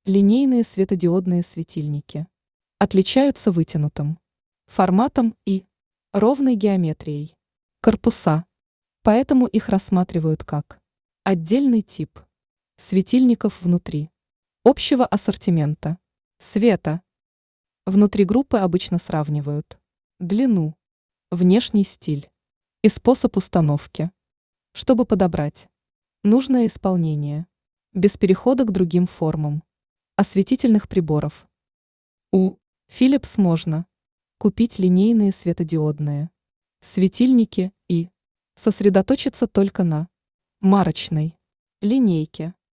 Линейные светодиодные светильники отличаются вытянутым форматом и ровной геометрией корпуса, поэтому их рассматривают как отдельный тип светильников внутри общего ассортимента света. Внутри группы обычно сравнивают длину, внешний стиль и способ установки, чтобы подобрать нужное исполнение без перехода к другим формам осветительных приборов. У Philips можно купить линейные светодиодные светильники и сосредоточиться только на марочной линейке.